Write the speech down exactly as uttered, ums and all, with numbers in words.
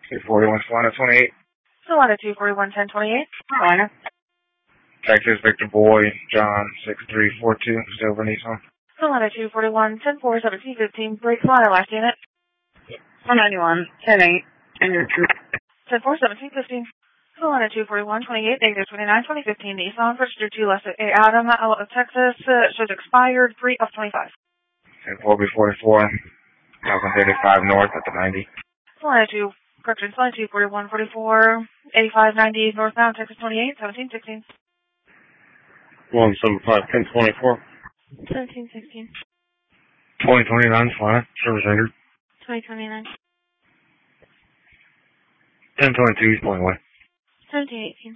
two forty-one, Solana twenty-eight. Solana two forty-one, ten twenty-eight. Solana. Texas, Victor Boy, John, six three four two, Silver Nissan. Solana two forty-one, ten four, seventeen fifteen, break Solana last unit. one ninety-one, ten eight, ten four, seventeen fifteen. Solana two forty-one, twenty-eight, negative twenty-nine, twenty fifteen, Nissan, registered to Less A Adam, out of Texas, uh, shows expired, three of twenty-five. ten four B forty-four, Falcon thirty-five North at the ninety. Solana two, correction, Solana two forty-one, forty-four, eighty-five ninety, northbound, Texas twenty-eight, seventeen sixteen. one seventy-five, ten twenty-four. seventeen sixteen. twenty twenty-nine, Solana, service record. twenty twenty-nine. ten twenty-two, East Point Way. seventeen eighteen.